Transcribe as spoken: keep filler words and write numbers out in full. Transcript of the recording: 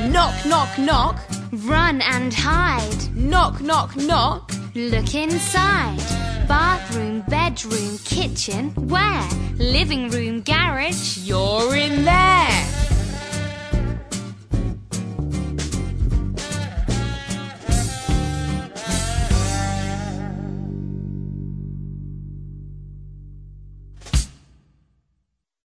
Knock, knock, knock. Run and hide. Knock, knock, knock. Look inside. Bathroom, bedroom, kitchen, where? Living room, garage. You're in there.